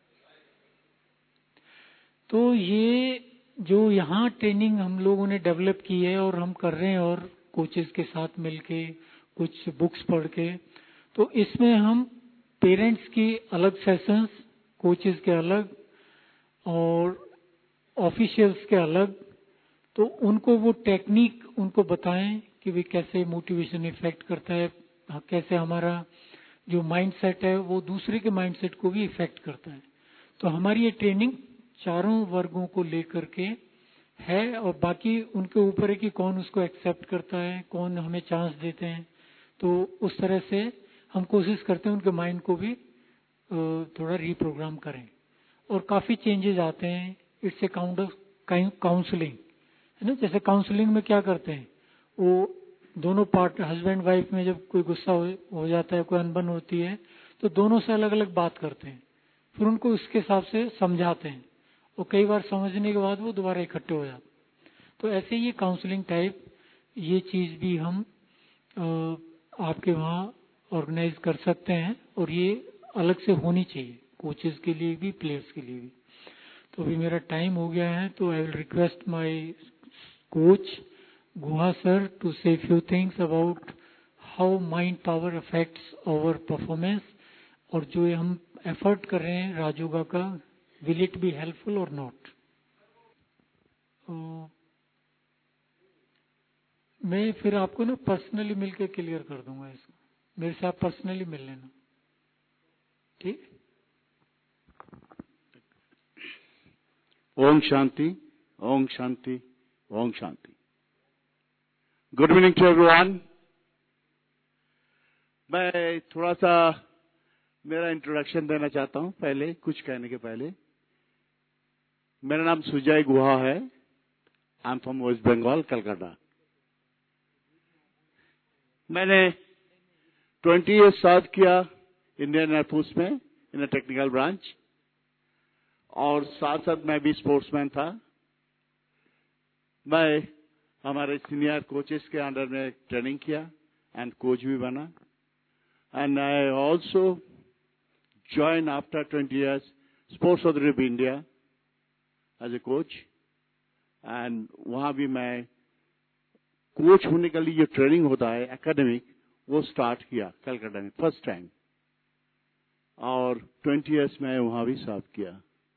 S2: तो ये जो यहाँ ट्रेनिंग हम लोगों ने डेवलप की है और हम कर रहे हैं और कोचेस के साथ मिलके कुछ बुक्स पढ़ के, तो इसमें हम पेरेंट्स की अलग सेशंस, कोचेस के अलग और ऑफिशियल्स के अलग, तो उनको वो टेक्निक उनको बताएं कि वे कैसे मोटिवेशन इफेक्ट करता है, कैसे हमारा जो माइंडसेट है वो दूसरे के माइंडसेट को भी इफेक्ट करता है। तो हमारी ये ट्रेनिंग चारों वर्गों को लेकर के है और बाकी उनके ऊपर है कि कौन उसको एक्सेप्ट करता है, कौन हमें चांस देते हैं। तो उस तरह से हम कोशिश करते हैं उनके माइंड को भी थोड़ा रिप्रोग्राम करें और काफी चेंजेस आते हैं। It's a count of counselling है ना। जैसे काउंसलिंग में क्या करते हैं, वो दोनों पार्ट हस्बैंड वाइफ में जब कोई गुस्सा हो जाता है, कोई अनबन होती है, तो दोनों से अलग अलग बात करते हैं, फिर उनको उसके हिसाब से समझाते हैं और कई बार समझने के बाद वो दोबारा इकट्ठे हो जाते। तो ऐसे ये काउंसलिंग टाइप ये चीज भी हम आपके वहाँ ऑर्गेनाइज कर सकते हैं और ये अलग से होनी चाहिए, कोचेस के लिए भी, प्लेयर्स के लिए भी। तो अभी मेरा टाइम हो गया है, तो I will request my coach Guha sir to say few things about how mind power affects our performance, और जो हम एफर्ट कर रहे हैं राजयोगा का, विल इट बी हेल्पफुल और नॉट। मैं फिर आपको ना पर्सनली मिलकर क्लियर कर दूंगा इसको, मेरे से आप पर्सनली मिल लेना, ठीक?
S4: ओम शांति, ओम शांति, ओम Shanti. Good evening to everyone. मैं थोड़ा सा मेरा इंट्रोडक्शन देना चाहता हूं पहले, कुछ कहने के पहले। मेरा नाम सुजय गुहा है। I am from West Bengal, Calcutta. मैंने 20 years सर्व किया इंडियन एयरफोर्स में इन अ टेक्निकल ब्रांच, और साथ साथ मैं भी स्पोर्ट्समैन था। मैं हमारे सीनियर कोचेस के अंडर में ट्रेनिंग किया एंड कोच भी बना, and I also join after 20 years sports authority India as a coach, and वहां भी मैं कोच होने के लिए जो ट्रेनिंग होता है एकेडमिक, वो स्टार्ट किया कलकत्ता में फर्स्ट टाइम, और 20 years मैं वहां भी सर्व किया।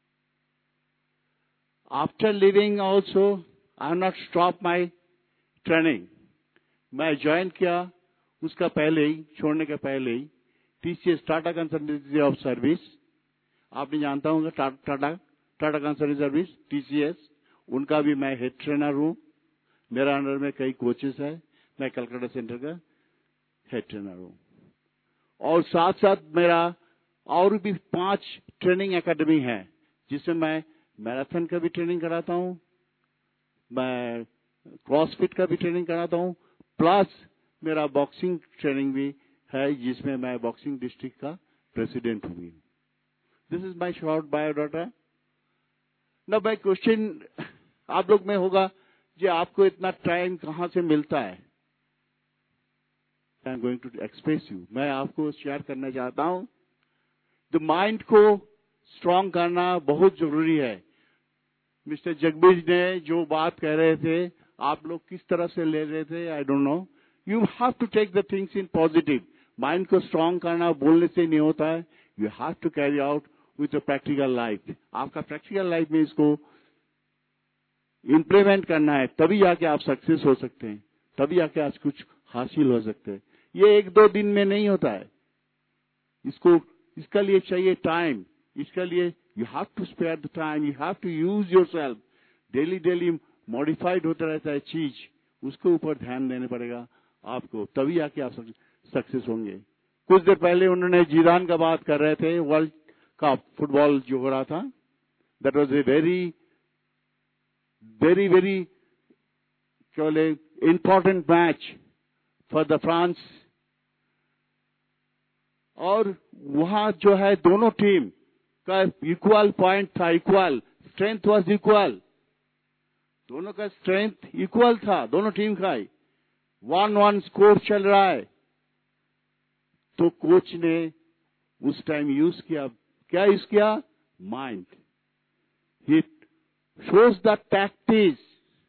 S4: After living also I have not stop my training. मैं ज्वाइन किया उसका पहले ही, छोड़ने के पहले ही, TCS Tata consultancy of service, आपने जानता होगा टाटा कंसल्टेंसी सर्विस टीसीएस, उनका भी मैं हेड ट्रेनर हूं। मेरा अंडर में कई कोचेस है, मैं कलकत्ता सेंटर का हेड ट्रेनर हूं। और साथ साथ मेरा और भी 5 ट्रेनिंग एकेडमी है, जिसमें मैं मैराथन का भी ट्रेनिंग कराता हूं, मैं क्रॉसफिट का भी ट्रेनिंग कराता हूं, प्लस मेरा बॉक्सिंग ट्रेनिंग भी है, जिसमें मैं बॉक्सिंग डिस्ट्रिक्ट का प्रेसिडेंट हूं। This is my short biodata. ना भाई क्वेश्चन आप लोग में होगा, जी आपको इतना टाइम कहां से मिलता है? I am going to express you, मैं आपको शेयर करना चाहता हूं। द माइंड को स्ट्रांग करना बहुत जरूरी है। मिस्टर जगबीर ने जो बात कह रहे थे, आप लोग किस तरह से ले रहे थे, I don't know. You have to take the things in positive. Mind को स्ट्रांग करना बोलने से नहीं होता है, you have to carry out with a practical life. आपका प्रैक्टिकल लाइफ में इसको इम्प्लीमेंट करना है, तभी जाके आप सक्सेस हो सकते हैं, तभी जाके आज कुछ हासिल हो सकते हैं। ये 1-2 दिन में नहीं होता है, इसका लिए चाहिए टाइम। इसका लिए you have to spare the time, you have to use yourself. Daily modified होता रहता है चीज, उसके ऊपर ध्यान देना पड़ेगा आपको, तभी आके आप सक्सेस होंगे। कुछ देर पहले उन्होंने जिदान का बात कर रहे थे, वर्ल्ड कप फुटबॉल जो हो रहा था, that was a very important match for the France. और वहां जो है दोनों टीम का इक्वल पॉइंट था, इक्वल स्ट्रेंथ वाज इक्वल, दोनों का स्ट्रेंथ इक्वल था, दोनों टीम का 1-1 स्कोर चल रहा है। तो कोच ने उस टाइम यूज किया, क्या यूज किया? Mind. He shows the tactics,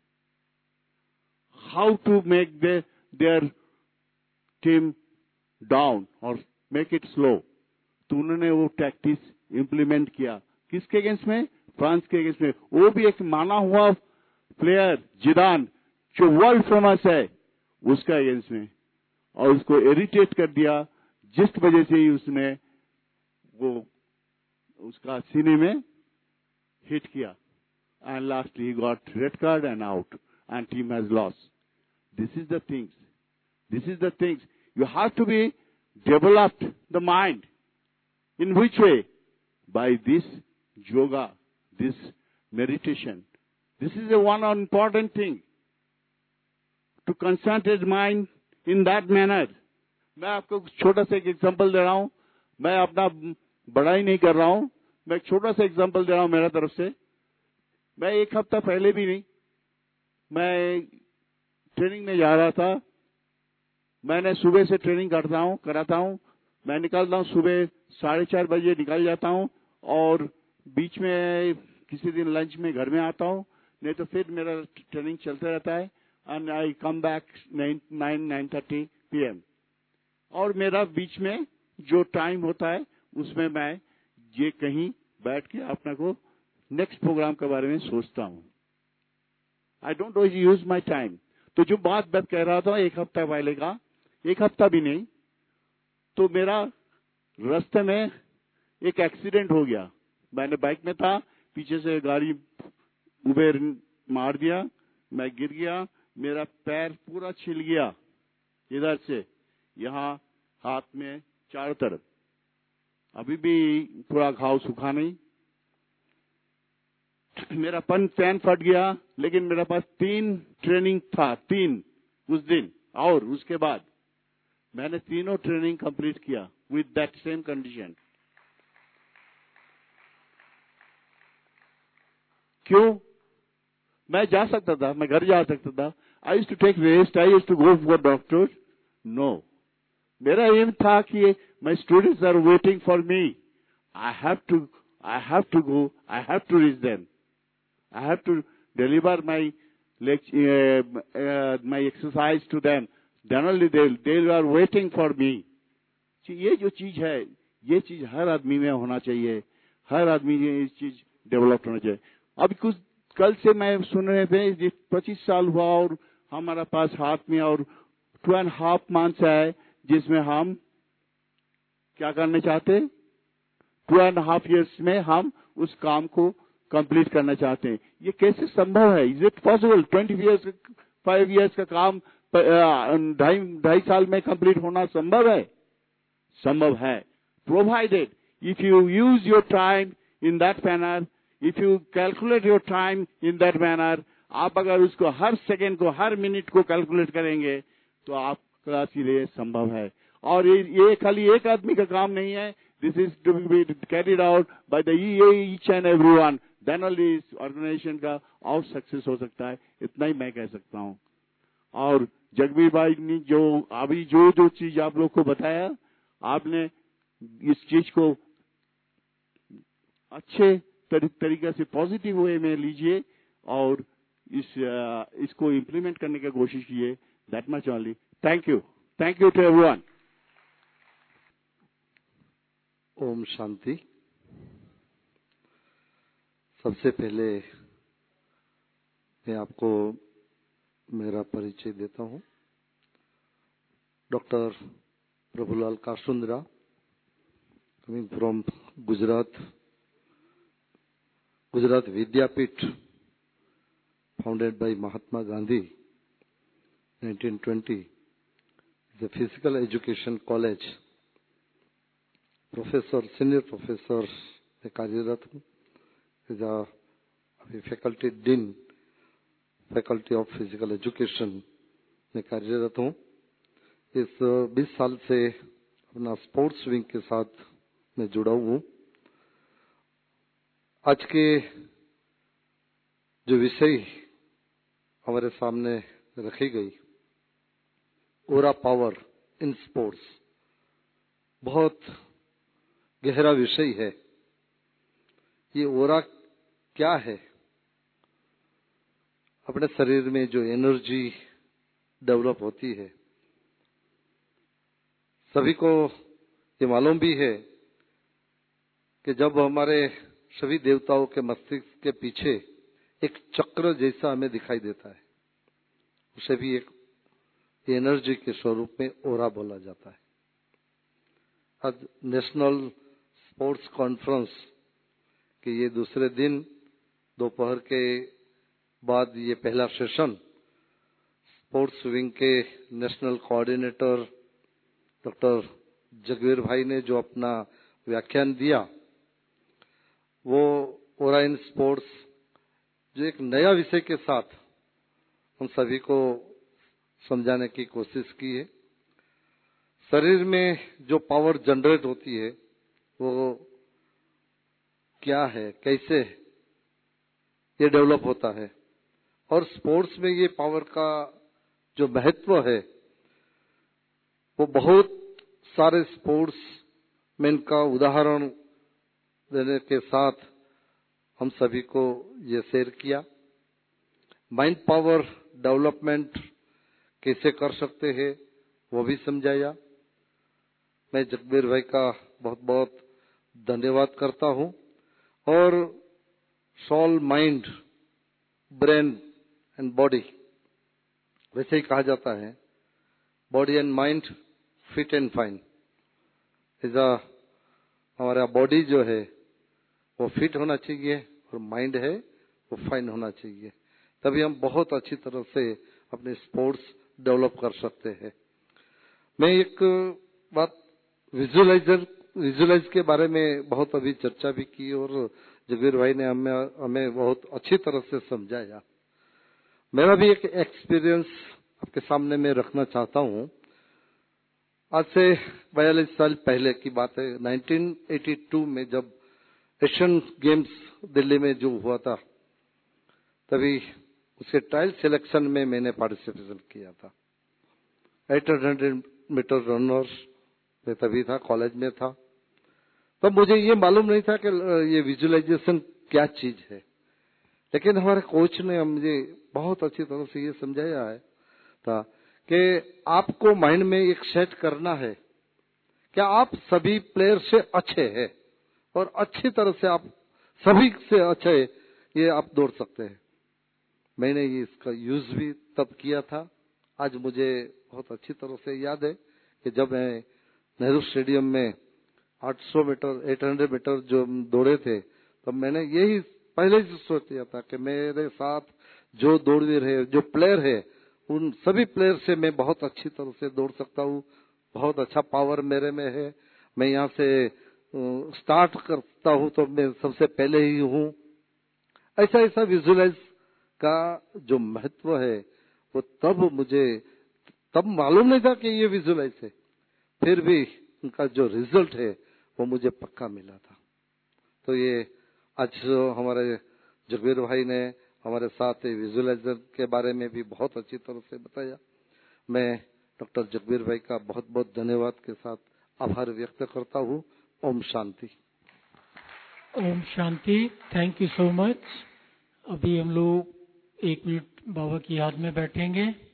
S4: how to make their team down और मेक इट स्लो। तो उन्होंने वो टैक्टिक्स इंप्लीमेंट किया, किसके अगेंस्ट में? फ्रांस के अगेंस्ट में। वो भी एक माना हुआ प्लेयर जिदान, जो वर्ल्ड फेमस है, उसका अगेंस्ट में, और उसको इरिटेट कर दिया, जिस वजह से ही उसने वो उसका सीने में हिट किया, and lastly he got red card and out and team has lost. This is the things you have to be developed the mind. In which way? By this yoga, this meditation. This is the one important thing, to concentrate mind in that manner. मैं आपको छोटा सा एक example दे रहा हूं, मैं अपना बड़ाई नहीं कर रहा हूं, मैं एक छोटा सा एग्जांपल दे रहा हूं मेरा तरफ से। मैं 1 हफ्ता पहले भी नहीं, मैं ट्रेनिंग में जा रहा था। मैंने सुबह से ट्रेनिंग कराता हूं। मैं निकलता हूं सुबह 4:30 बजे निकल जाता हूं, और बीच में किसी दिन लंच में घर में आता हूं, नहीं तो फिर मेरा ट्रेनिंग चलता रहता है, and I come back 9:30 PM। और मेरा बीच में जो टाइम होता है, उसमें मैं ये कहीं बैठ के अपने को नेक्स्ट प्रोग्राम के बारे में सोचता हूं। I don't use my time. तो जो बात मैं कह रहा था 1 हफ्ता पहले का, 1 हफ्ता भी नहीं, तो मेरा रास्ते में एक एक्सीडेंट हो गया। मैंने बाइक में था, पीछे से गाड़ी उबेर मार दिया, मैं गिर गया, मेरा पैर पूरा छिल गया, इधर से यहाँ हाथ में चारों तरफ। अभी भी पूरा घाव सूखा नहीं। मेरा पैन फट गया, लेकिन मेरे पास 3 ट्रेनिंग था, 3 उस दिन, और उसके बाद मैंने तीनों ट्रेनिंग कंप्लीट किया विद दैट सेम कंडीशन। क्यों? मैं जा सकता था, मैं घर जा सकता था। I used to take rest, I used to go for doctor. No, मेरा एम था कि my students are waiting for me, I have to go, I have to reach them, I have to deliver my exercise to them, then only they are waiting for me. ये जो चीज है, ये चीज हर आदमी में होना चाहिए, हर आदमी में ये चीज डेवलप होना चाहिए। अब कुछ कल से मैं सुन रहे थे, 25 साल हुआ और हमारा पास हाथ में और 2.5 months है जिसमें हम क्या करना चाहते हैं? 2.5 years में हम उस काम को कंप्लीट करना चाहते हैं। ये कैसे संभव है? Is it possible? 5 years का काम 2.5 साल में कंप्लीट होना संभव है? संभव है, provided if you use your time in that manner, if you calculate your time in that manner, आप अगर उसको हर सेकंड को, हर मिनट को कैलकुलेट करेंगे तो आपका लिए संभव है। और ये खाली एक आदमी का काम नहीं है। This is to be carried out by the each and everyone, then only इस ऑर्गेनाइजेशन का और सक्सेस हो सकता है। इतना ही मैं कह सकता हूँ। और जगबीर भाई ने जो अभी जो चीज आप लोग को बताया, आपने इस चीज को अच्छे तरीके से पॉजिटिव वे में लीजिए और इसको इम्प्लीमेंट करने की कोशिश कीजिए। That much only. Thank you to everyone.
S5: ओम शांति। सबसे पहले मैं आपको मेरा परिचय देता हूं। Doctor Prabhulal Kasundra, coming from Gujarat Vidyapith, founded by Mahatma Gandhi, 1920, is a physical education college. Senior professor में कार्यरत हूँ। is a faculty dean, faculty of physical education में कार्यरत हूँ। इस 20 साल से अपना स्पोर्ट्स विंग के साथ मैं जुड़ा हूँ। आज के जो विषय हमारे सामने रखी गई, ओरा पावर इन स्पोर्ट्स, बहुत गहरा विषय है। ये ओरा क्या है? अपने शरीर में जो एनर्जी डेवलप होती है, सभी को ये मालूम भी है कि जब हमारे सभी देवताओं के मस्तिष्क के पीछे एक चक्र जैसा हमें दिखाई देता है, उसे भी एक एनर्जी के स्वरूप में ओरा बोला जाता है। आज नेशनल स्पोर्ट्स कॉन्फ्रेंस के ये दूसरे दिन दोपहर के बाद ये पहला सेशन स्पोर्ट्स विंग के नेशनल कोऑर्डिनेटर डॉक्टर जगबीर भाई ने जो अपना व्याख्यान दिया, वो ओरा इन स्पोर्ट्स जो एक नया विषय के साथ हम सभी को समझाने की कोशिश की है। शरीर में जो पावर जनरेट होती है वो क्या है, कैसे ये डेवलप होता है, और स्पोर्ट्स में ये पावर का जो महत्व है वो बहुत सारे स्पोर्ट्स मैन का उदाहरण देने के साथ हम सभी को ये शेयर किया। माइंड पावर डेवलपमेंट कैसे कर सकते हैं वो भी समझाया। मैं जगबीर भाई का बहुत बहुत धन्यवाद करता हूं। और soul, mind, brain and body, वैसे ही कहा जाता है, body and mind fit and fine. हमारा बॉडी जो है वो फिट होना चाहिए और माइंड है वो फाइन होना चाहिए, तभी हम बहुत अच्छी तरह से अपने स्पोर्ट्स डेवलप कर सकते हैं। मैं एक बात विजुअलाइज के बारे में बहुत अभी चर्चा भी की और जगबीर भाई ने हमें बहुत अच्छी तरह से समझाया। मेरा भी एक एक्सपीरियंस आपके सामने में रखना चाहता हूँ। आज से 42 साल पहले की बात है। 1982 में जब एशियन गेम्स दिल्ली में जो हुआ था, तभी उसके ट्रायल सिलेक्शन में मैंने पार्टिसिपेशन किया था। 800 मीटर रनर्स में तभी था, कॉलेज में था। तब मुझे ये मालूम नहीं था कि ये विजुअलाइजेशन क्या चीज है, लेकिन हमारे कोच ने मुझे बहुत अच्छी तरह से ये समझाया है था कि आपको माइंड में एक सेट करना है कि आप सभी प्लेयर से अच्छे हैं और अच्छी तरह से आप सभी से अच्छे ये आप दौड़ सकते हैं। मैंने ये इसका यूज भी तब किया था। आज मुझे बहुत अच्छी तरह से याद है कि जब मैं नेहरू स्टेडियम में 800 मीटर 800 मीटर जो दौड़े थे, तब मैंने यही पहले से सोच लिया था कि मेरे साथ जो दौड़वीर है, जो प्लेयर है, उन सभी प्लेयर से मैं बहुत अच्छी तरह से दौड़ सकता हूँ, बहुत अच्छा पावर मेरे में है। मैं यहाँ से स्टार्ट करता हूँ तो मैं सबसे पहले ही हूँ। ऐसा विजुअलाइज का जो महत्व है वो तब मालूम नहीं था कि ये विजुअलाइज है, फिर भी उनका जो रिजल्ट है वो मुझे पक्का मिला था। तो ये आज हमारे जगबीर भाई ने हमारे साथ विजुअलाइजर के बारे में भी बहुत अच्छी तरह से बताया। मैं डॉक्टर जगबीर भाई का बहुत बहुत धन्यवाद के साथ आभार व्यक्त करता हूँ। ओम शांति।
S2: ओम शांति। Thank you so much. अभी हम लोग 1 मिनट बाबा की याद में बैठेंगे।